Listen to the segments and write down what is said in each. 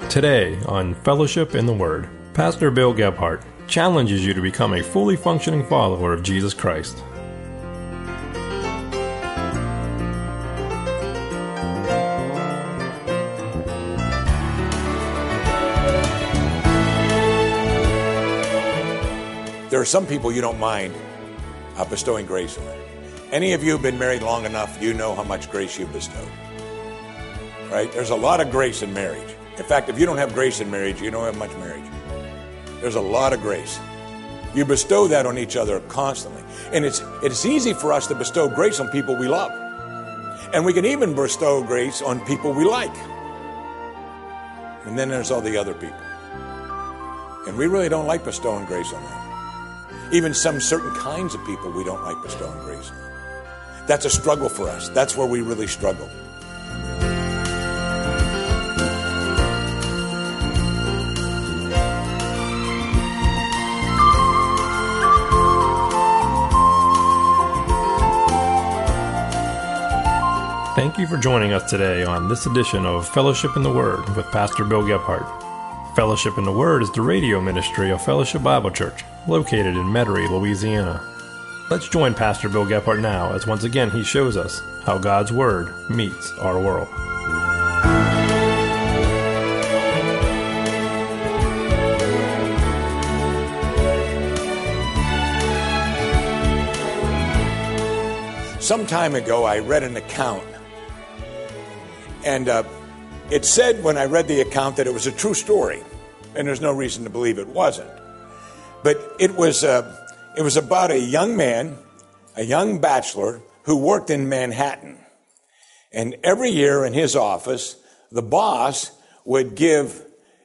Today on Fellowship in the Word, Pastor Bill Gebhardt challenges you to become a fully functioning follower of Jesus Christ. There are some people you don't mind bestowing grace on. Any of you have been married long enough, you know how much grace you've bestowed. Right? There's a lot of grace in marriage. In fact, if you don't have grace in marriage, you don't have much marriage. There's a lot of grace. You bestow that on each other constantly. And it's easy for us to bestow grace on people we love. And we can even bestow grace on people we like. And then there's all the other people. And we really don't like bestowing grace on them. Even some certain kinds of people we don't like bestowing grace on. That's a struggle for us. That's where we really struggle. Thank you for joining us today on this edition of Fellowship in the Word with Pastor Bill Gebhardt. Fellowship in the Word is the radio ministry of Fellowship Bible Church, located in Metairie, Louisiana. Let's join Pastor Bill Gebhardt now as once again he shows us how God's Word meets our world. Some time ago, I read an account. And it said when I read the account that it was a true story, and there's no reason to believe it wasn't. But it was about a young man, a young bachelor, who worked in Manhattan. And every year in his office, the boss would give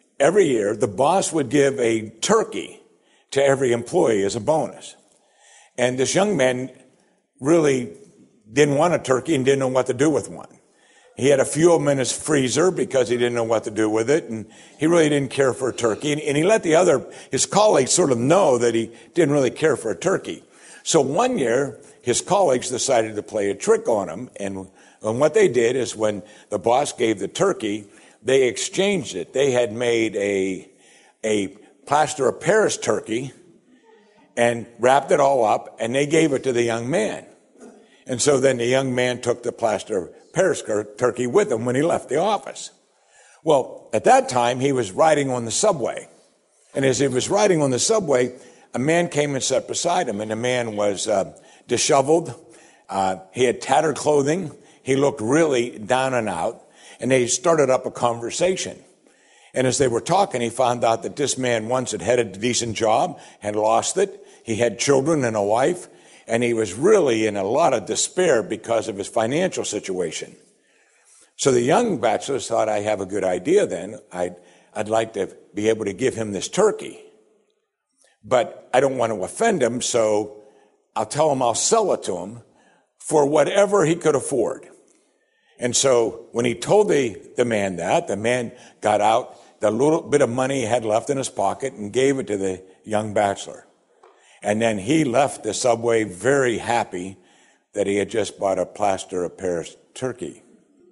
a turkey to every employee as a bonus. And this young man really didn't want a turkey and didn't know what to do with one. He had a few of them in his freezer because he didn't know what to do with it, and he really didn't care for a turkey. And he let his colleagues sort of know that he didn't really care for a turkey. So one year, his colleagues decided to play a trick on him, and what they did is when the boss gave the turkey, they exchanged it. They had made a plaster of Paris turkey and wrapped it all up, and they gave it to the young man. And so then the young man took the plaster of Paris turkey with him when he left the office. Well, at that time, he was riding on the subway. And as he was riding on the subway, a man came and sat beside him. And the man was disheveled. He had tattered clothing. He looked really down and out. And they started up a conversation. And as they were talking, he found out that this man once had had a decent job, had lost it. He had children and a wife. And he was really in a lot of despair because of his financial situation. So the young bachelor thought, I have a good idea then. I'd like to be able to give him this turkey. But I don't want to offend him, so I'll tell him I'll sell it to him for whatever he could afford. And so when he told the man that, the man got out the little bit of money he had left in his pocket and gave it to the young bachelor. And then he left the subway very happy that he had just bought a plaster of Paris turkey.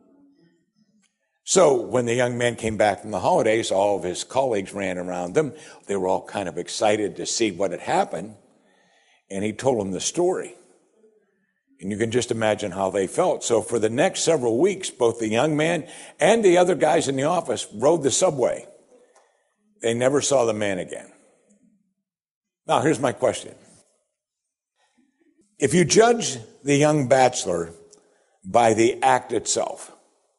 So when the young man came back from the holidays, all of his colleagues ran around him. They were all kind of excited to see what had happened. And he told them the story. And you can just imagine how they felt. So for the next several weeks, both the young man and the other guys in the office rode the subway. They never saw the man again. Now, here's my question. If you judge the young bachelor by the act itself,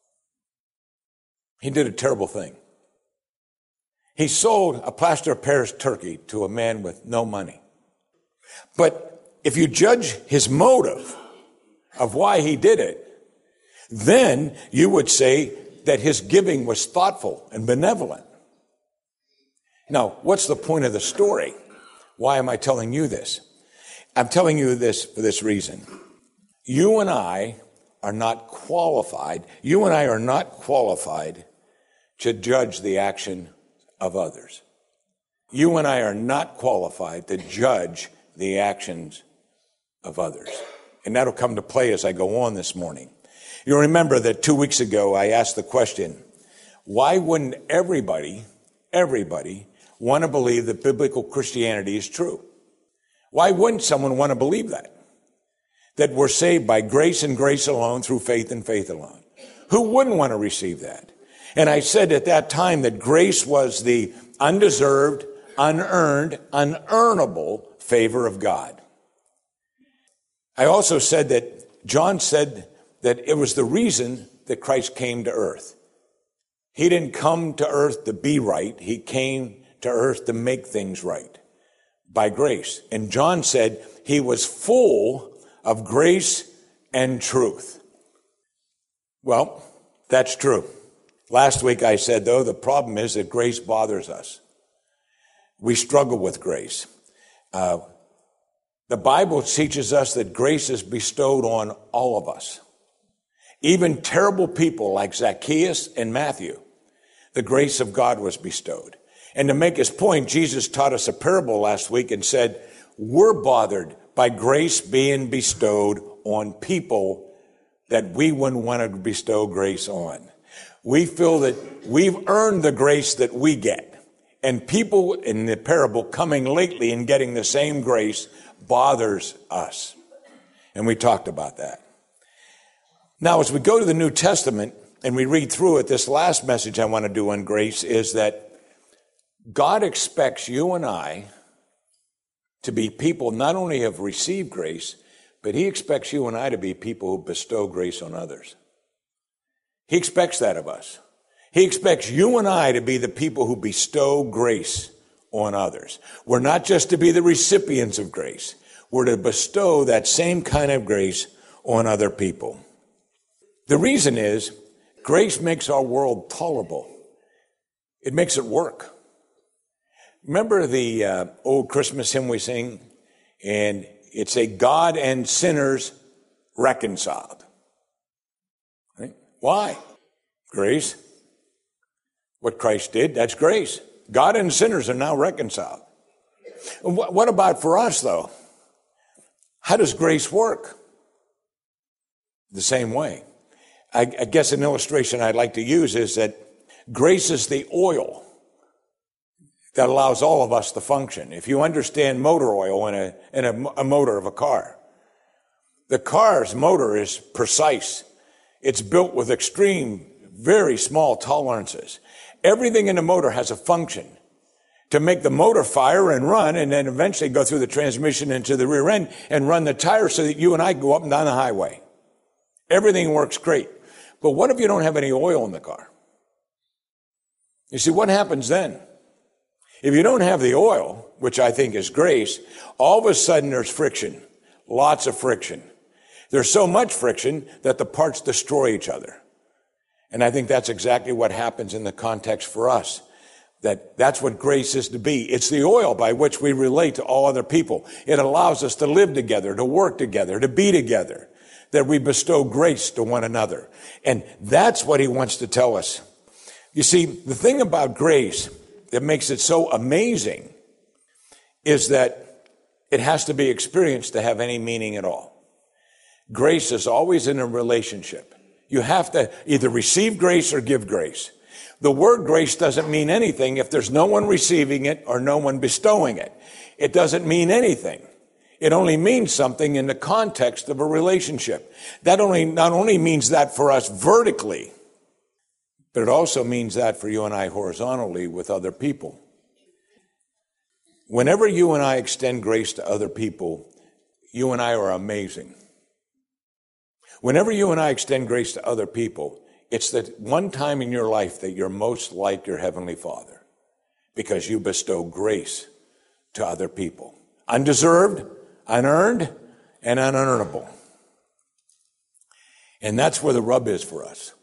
he did a terrible thing. He sold a plaster of Paris turkey to a man with no money. But if you judge his motive of why he did it, then you would say that his giving was thoughtful and benevolent. Now, what's the point of the story? Why am I telling you this? I'm telling you this for this reason. You and I are not qualified to judge the action of others. You and I are not qualified to judge the actions of others. And that'll come to play as I go on this morning. You'll remember that 2 weeks ago I asked the question, Why wouldn't everybody want to believe that biblical Christianity is true? Why wouldn't someone want to believe that? That we're saved by grace and grace alone through faith and faith alone. Who wouldn't want to receive that? And I said at that time that grace was the undeserved, unearned, unearnable favor of God. I also said that John said that it was the reason that Christ came to earth. He didn't come to earth to be right. He came to earth to make things right by grace. And John said he was full of grace and truth. Well, that's true. Last week I said, though, the problem is that grace bothers us. We struggle with grace. The Bible teaches us that grace is bestowed on all of us. Even terrible people like Zacchaeus and Matthew, the grace of God was bestowed. And to make his point, Jesus taught us a parable last week and said, we're bothered by grace being bestowed on people that we wouldn't want to bestow grace on. We feel that we've earned the grace that we get. And people in the parable coming lately and getting the same grace bothers us. And we talked about that. Now, as we go to the New Testament and we read through it, this last message I want to do on grace is that God expects you and I to be people not only have received grace, but he expects you and I to be people who bestow grace on others. He expects that of us. He expects you and I to be the people who bestow grace on others. We're not just to be the recipients of grace. We're to bestow that same kind of grace on other people. The reason is grace makes our world tolerable. It makes it work. Remember the old Christmas hymn we sing? And it's a God and sinners reconciled. Right? Why? Grace. What Christ did, that's grace. God and sinners are now reconciled. What about for us, though? How does grace work? The same way. I guess an illustration I'd like to use is that grace is the oil that allows all of us to function. If you understand motor oil in a motor of a car, the car's motor is precise. It's built with extreme, very small tolerances. Everything in the motor has a function to make the motor fire and run and then eventually go through the transmission into the rear end and run the tires so that you and I go up and down the highway. Everything works great. But what if you don't have any oil in the car? You see, what happens then? If you don't have the oil, which I think is grace, all of a sudden there's friction, lots of friction. There's so much friction that the parts destroy each other. And I think that's exactly what happens in the context for us. That's what grace is to be. It's the oil by which we relate to all other people. It allows us to live together, to work together, to be together, that we bestow grace to one another. And that's what he wants to tell us. You see, the thing about grace that makes it so amazing is that it has to be experienced to have any meaning at all. Grace is always in a relationship. You have to either receive grace or give grace. The word grace doesn't mean anything if there's no one receiving it or no one bestowing it. It doesn't mean anything. It only means something in the context of a relationship. That not only means that for us vertically, but it also means that for you and I horizontally with other people. Whenever you and I extend grace to other people, you and I are amazing. Whenever you and I extend grace to other people, it's that one time in your life that you're most like your Heavenly Father because you bestow grace to other people. Undeserved, unearned, and unearnable. And that's where the rub is for us.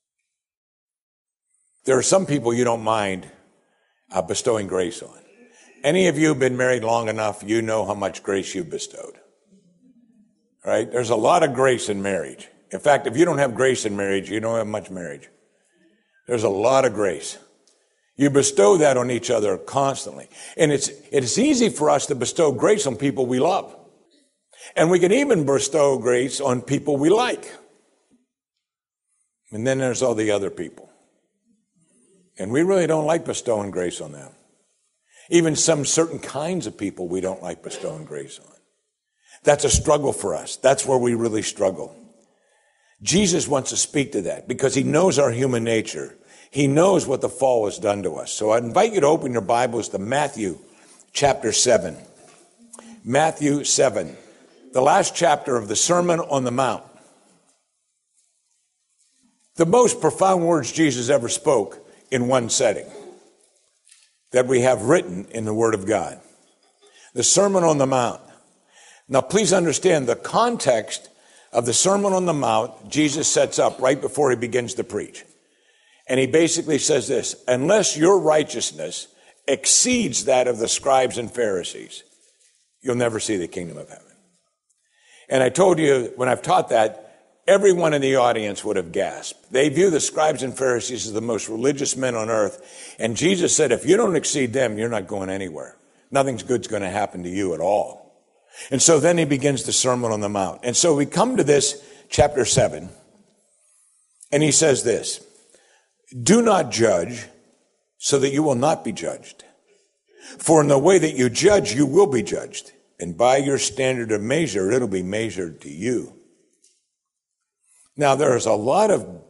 There are some people you don't mind bestowing grace on. Any of you have been married long enough, you know how much grace you've bestowed. Right? There's a lot of grace in marriage. In fact, if you don't have grace in marriage, you don't have much marriage. There's a lot of grace. You bestow that on each other constantly. And it's easy for us to bestow grace on people we love. And we can even bestow grace on people we like. And then there's all the other people. And we really don't like bestowing grace on them. Even some certain kinds of people we don't like bestowing grace on. That's a struggle for us. That's where we really struggle. Jesus wants to speak to that because he knows our human nature. He knows what the fall has done to us. So I invite you to open your Bibles to Matthew chapter 7. Matthew 7, the last chapter of the Sermon on the Mount. The most profound words Jesus ever spoke in one setting that we have written in the Word of God. The Sermon on the Mount. Now, please understand the context of the Sermon on the Mount Jesus sets up right before he begins to preach. And he basically says this: unless your righteousness exceeds that of the scribes and Pharisees, you'll never see the kingdom of heaven. And I told you when I've taught that, everyone in the audience would have gasped. They view the scribes and Pharisees as the most religious men on earth. And Jesus said, if you don't exceed them, you're not going anywhere. Nothing's good's going to happen to you at all. And so then he begins the Sermon on the Mount. And so we come to this chapter 7, and he says this: do not judge so that you will not be judged. For in the way that you judge, you will be judged. And by your standard of measure, it'll be measured to you. Now, there's a lot of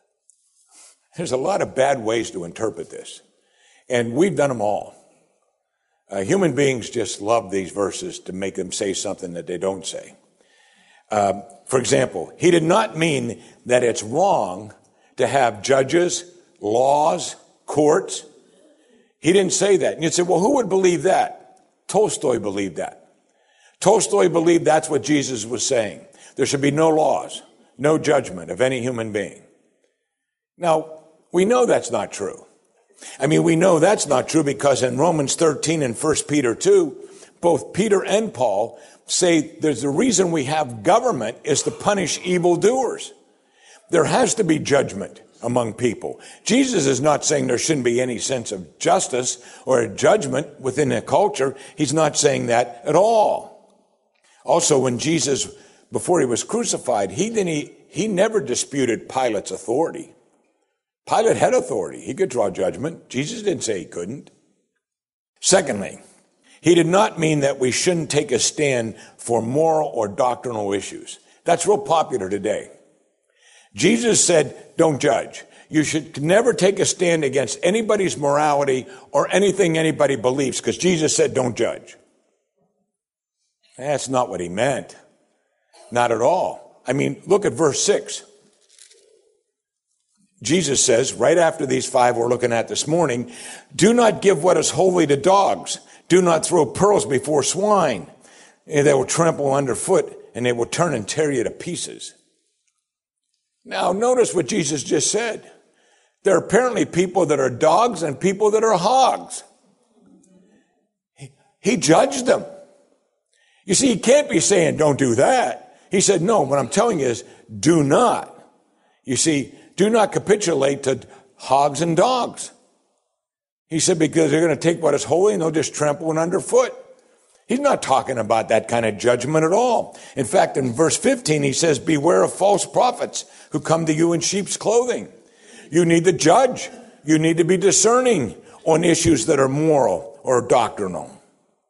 bad ways to interpret this. And we've done them all. Human beings just love these verses to make them say something that they don't say. For example, he did not mean that it's wrong to have judges, laws, courts. He didn't say that. And you'd say, well, who would believe that? Tolstoy believed that. Tolstoy believed that's what Jesus was saying. There should be no laws, no judgment of any human being. Now, we know that's not true. We know that's not true because in Romans 13 and 1 Peter 2, both Peter and Paul say there's the reason we have government is to punish evildoers. There has to be judgment among people. Jesus is not saying there shouldn't be any sense of justice or a judgment within a culture. He's not saying that at all. Also, when Jesus, before he was crucified, he never disputed Pilate's authority. Pilate had authority. He could draw judgment. Jesus didn't say he couldn't. Secondly, he did not mean that we shouldn't take a stand for moral or doctrinal issues. That's real popular today. Jesus said, don't judge. You should never take a stand against anybody's morality or anything anybody believes, because Jesus said, don't judge. That's not what he meant. Not at all. Look at verse 6. Jesus says, right after these 5 we're looking at this morning, do not give what is holy to dogs. Do not throw pearls before swine. They will trample underfoot, and they will turn and tear you to pieces. Now, notice what Jesus just said. There are apparently people that are dogs and people that are hogs. He judged them. You see, he can't be saying, don't do that. He said, no, what I'm telling you is, do not. You see, do not capitulate to hogs and dogs. He said, because they're going to take what is holy and they'll just trample it underfoot. He's not talking about that kind of judgment at all. In fact, in verse 15, he says, beware of false prophets who come to you in sheep's clothing. You need to judge. You need to be discerning on issues that are moral or doctrinal.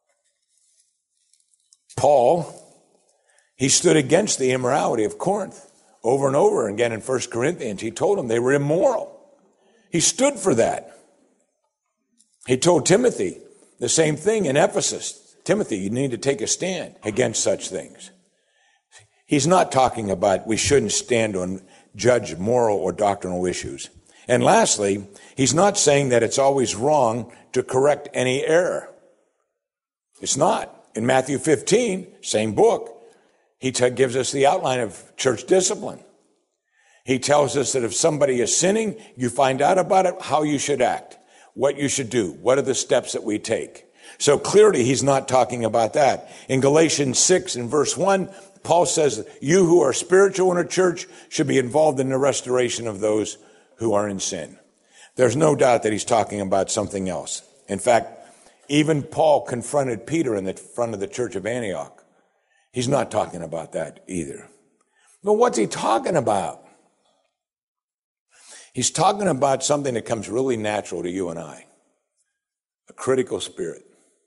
Paul, he stood against the immorality of Corinth. Over and over again in 1 Corinthians, he told them they were immoral. He stood for that. He told Timothy the same thing in Ephesus. Timothy, you need to take a stand against such things. He's not talking about we shouldn't stand on judge moral or doctrinal issues. And lastly, he's not saying that it's always wrong to correct any error. It's not. In Matthew 15, same book, he gives us the outline of church discipline. He tells us that if somebody is sinning, you find out about it, how you should act, what you should do, what are the steps that we take. So clearly he's not talking about that. In Galatians 6 and verse 1, Paul says, you who are spiritual in a church should be involved in the restoration of those who are in sin. There's no doubt that he's talking about something else. In fact, even Paul confronted Peter in the front of the church of Antioch. He's not talking about that either. But what's he talking about? He's talking about something that comes really natural to you and I, a critical spirit.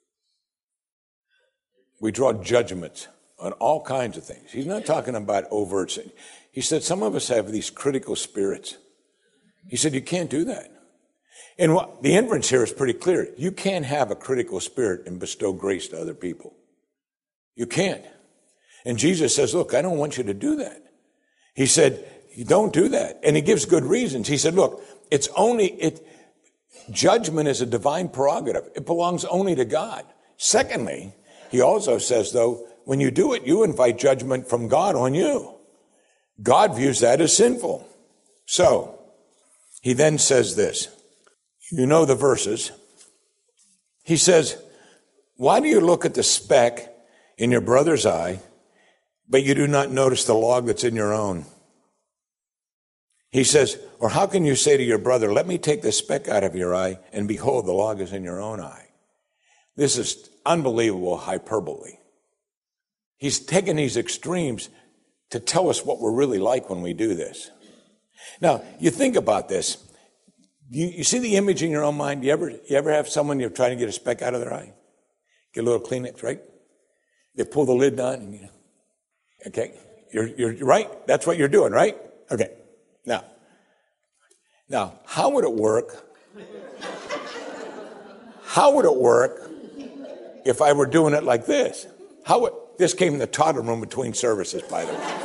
We draw judgments on all kinds of things. He's not talking about overt sin. He said some of us have these critical spirits. He said you can't do that. And the inference here is pretty clear. You can't have a critical spirit and bestow grace to other people. You can't. And Jesus says, look, I don't want you to do that. He said, you don't do that. And he gives good reasons. He said, look, judgment is a divine prerogative. It belongs only to God. Secondly, he also says, though, when you do it, you invite judgment from God on you. God views that as sinful. So, he then says this. You know the verses. He says, why do you look at the speck in your brother's eye, but you do not notice the log that's in your own? He says, or how can you say to your brother, let me take the speck out of your eye, and behold, the log is in your own eye? This is unbelievable hyperbole. He's taken these extremes to tell us what we're really like when we do this. Now, you think about this. You see the image in your own mind? You ever have someone you're trying to get a speck out of their eye? Get a little Kleenex, right? You pull the lid down, and okay, you're right. That's what you're doing, right? Okay. Now, how would it work? How would it work if I were doing it like this? This came in the toddler room between services, by the way.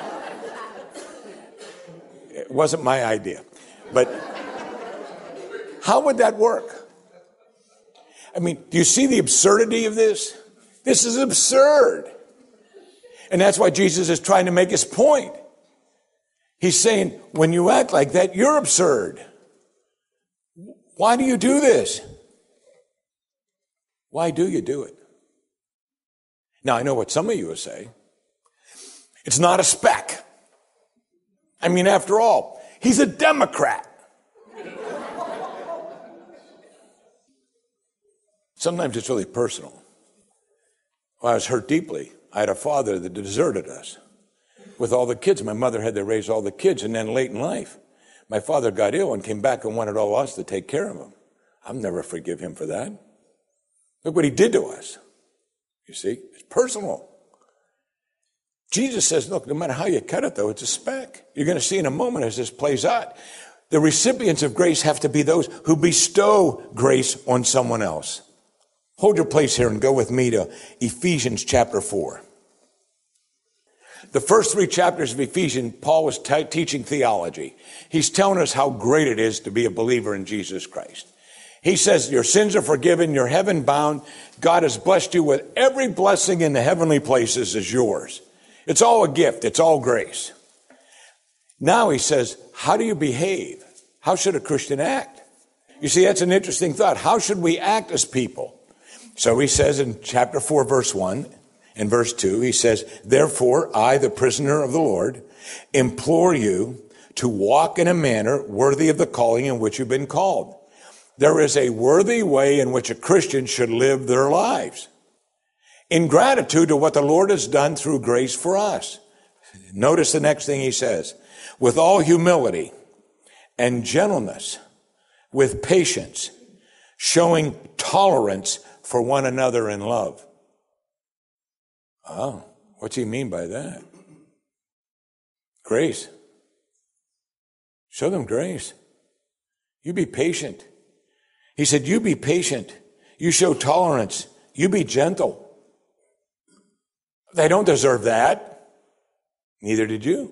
It wasn't my idea, but how would that work? I mean, do you see the absurdity of this? This is absurd. And that's why Jesus is trying to make his point. He's saying, when you act like that, you're absurd. Why do you do this? Why do you do it? Now, I know what some of you will say. It's not a speck. I mean, after all, he's a Democrat. Sometimes it's really personal. Well, I was hurt deeply. I had a father that deserted us with all the kids. My mother had to raise all the kids, and then late in life, my father got ill and came back and wanted all us to take care of him. I'll never forgive him for that. Look what he did to us. You see, it's personal. Jesus says, look, no matter how you cut it, though, it's a speck. You're going to see in a moment as this plays out. The recipients of grace have to be those who bestow grace on someone else. Hold your place here and go with me to Ephesians chapter 4. The first 3 chapters of Ephesians, Paul was teaching theology. He's telling us how great it is to be a believer in Jesus Christ. He says, your sins are forgiven, you're heaven bound. God has blessed you with every blessing in the heavenly places is yours. It's all a gift. It's all grace. Now he says, how do you behave? How should a Christian act? You see, that's an interesting thought. How should we act as people? So he says in chapter 4, verse 1 and verse 2, he says, therefore, I, the prisoner of the Lord, implore you to walk in a manner worthy of the calling in which you've been called. There is a worthy way in which a Christian should live their lives, in gratitude to what the Lord has done through grace for us. Notice the next thing he says, with all humility and gentleness, with patience, showing tolerance for one another in love. Oh, what's he mean by that? Grace. Show them grace. You be patient. He said, you be patient. You show tolerance. You be gentle. They don't deserve that. Neither did you.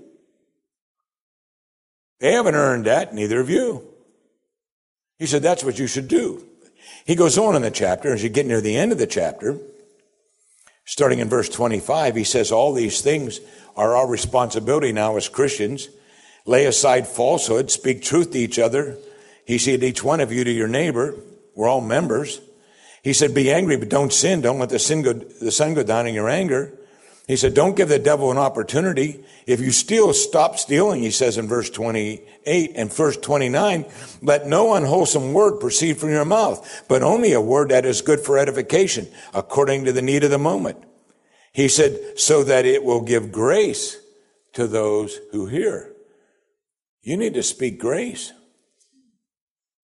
They haven't earned that. Neither have you. He said, that's what you should do. He goes on in the chapter, as you get near the end of the chapter, starting in verse 25, he says, all these things are our responsibility now as Christians. Lay aside falsehood, speak truth to each other. He said, each one of you to your neighbor. We're all members. He said, be angry, but don't sin. Don't let the sun go down in your anger. He said, don't give the devil an opportunity. If you steal, stop stealing, he says in verse 28 and verse 29. Let no unwholesome word proceed from your mouth, but only a word that is good for edification, according to the need of the moment. He said, so that it will give grace to those who hear. You need to speak grace.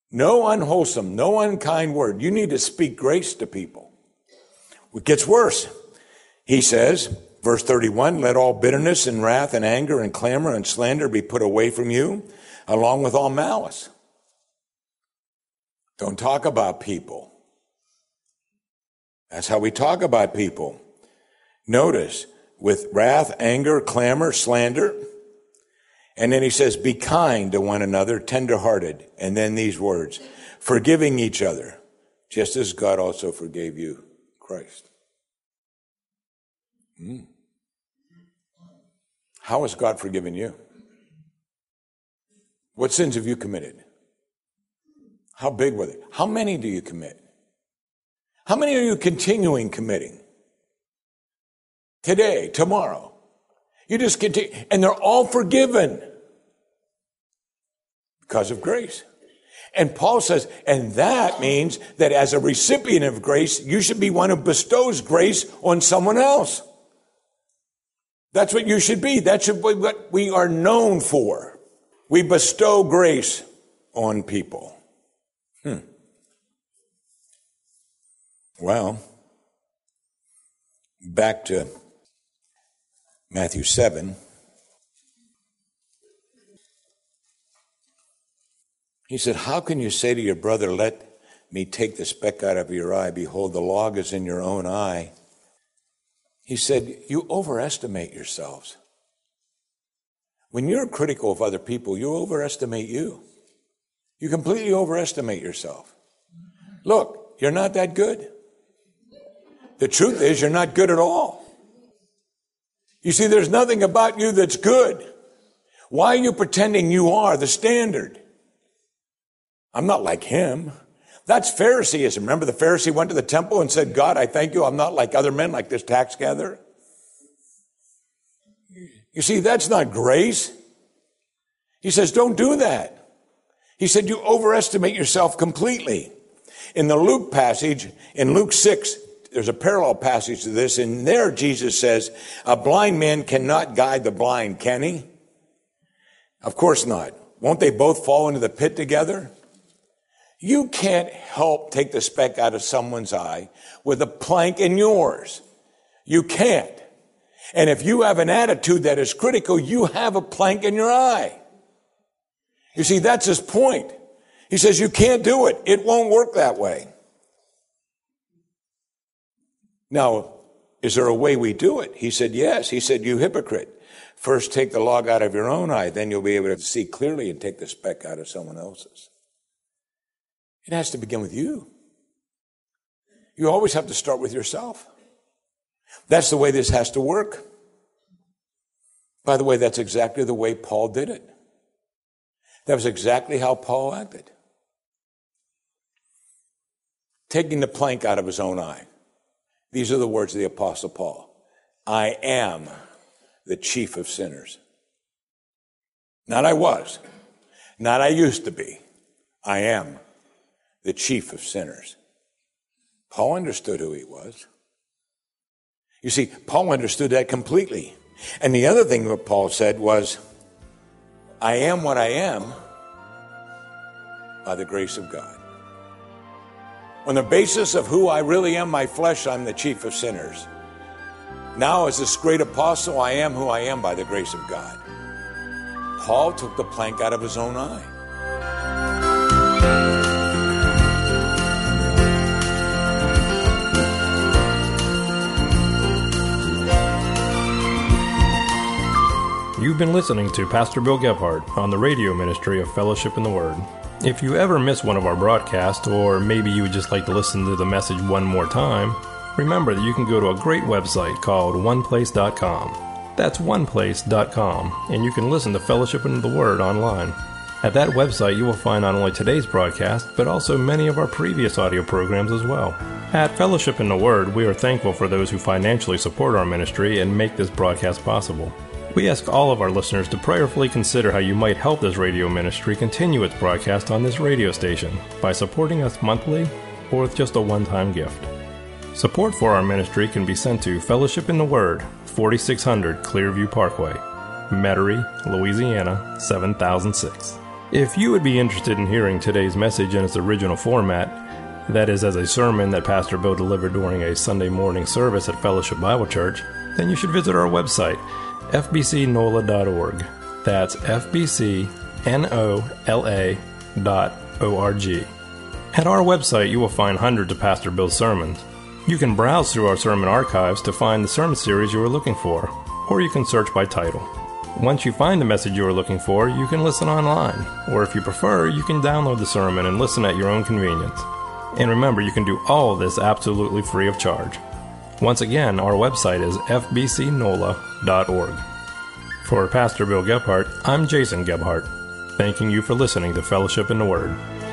No unwholesome, no unkind word. You need to speak grace to people. It gets worse. He says, verse 31, let all bitterness and wrath and anger and clamor and slander be put away from you, along with all malice. Don't talk about people. That's how we talk about people. Notice, with wrath, anger, clamor, slander. And then he says, be kind to one another, tenderhearted. And then these words, forgiving each other, just as God also forgave you, Christ. How has God forgiven you? What sins have you committed? How big were they? How many do you commit? How many are you continuing committing? Today, tomorrow. You just continue, and they're all forgiven because of grace. And Paul says, and that means that as a recipient of grace, you should be one who bestows grace on someone else. That's what you should be. That should be what we are known for. We bestow grace on people. Well, back to Matthew 7. He said, how can you say to your brother, let me take the speck out of your eye? Behold, the log is in your own eye. He said, you overestimate yourselves. When you're critical of other people, you overestimate you. You completely overestimate yourself. Look, you're not that good. The truth is, you're not good at all. You see, there's nothing about you that's good. Why are you pretending you are the standard? I'm not like him. That's Phariseeism. Remember, the Pharisee went to the temple and said, God, I thank you. I'm not like other men, like this tax gatherer. You see, that's not grace. He says, don't do that. He said, you overestimate yourself completely. In the Luke passage, in Luke 6, there's a parallel passage to this. And there Jesus says, a blind man cannot guide the blind, can he? Of course not. Won't they both fall into the pit together? You can't help take the speck out of someone's eye with a plank in yours. You can't. And if you have an attitude that is critical, you have a plank in your eye. You see, that's his point. He says you can't do it. It won't work that way. Now, is there a way we do it? He said, yes. He said, you hypocrite. First take the log out of your own eye, then you'll be able to see clearly and take the speck out of someone else's. It has to begin with you. You always have to start with yourself. That's the way this has to work. By the way, that's exactly the way Paul did it. That was exactly how Paul acted. Taking the plank out of his own eye. These are the words of the Apostle Paul. I am the chief of sinners. Not I was. Not I used to be. I am the chief of sinners. Paul understood who he was. You see, Paul understood that completely. And the other thing that Paul said was, I am what I am by the grace of God. On the basis of who I really am, my flesh, I'm the chief of sinners. Now, as this great apostle, I am who I am by the grace of God. Paul took the plank out of his own eye. You've been listening to Pastor Bill Gebhardt on the radio ministry of Fellowship in the Word. If you ever miss one of our broadcasts, or maybe you would just like to listen to the message one more time, remember that you can go to a great website called oneplace.com. That's oneplace.com, and you can listen to Fellowship in the Word online. At that website, you will find not only today's broadcast, but also many of our previous audio programs as well. At Fellowship in the Word, we are thankful for those who financially support our ministry and make this broadcast possible. We ask all of our listeners to prayerfully consider how you might help this radio ministry continue its broadcast on this radio station by supporting us monthly or with just a one-time gift. Support for our ministry can be sent to Fellowship in the Word, 4600 Clearview Parkway, Metairie, Louisiana, 7006. If you would be interested in hearing today's message in its original format, that is, as a sermon that Pastor Bill delivered during a Sunday morning service at Fellowship Bible Church, then you should visit our website, fbcnola.org. That's fbcnola.org. At our website, you will find hundreds of Pastor Bill's sermons. You can browse through our sermon archives to find the sermon series you are looking for, or you can search by title. Once you find the message you are looking for, you can listen online, or if you prefer, you can download the sermon and listen at your own convenience. And remember, you can do all of this absolutely free of charge. Once again, our website is fbcnola.org. For Pastor Bill Gebhardt, I'm Jason Gebhardt, thanking you for listening to Fellowship in the Word.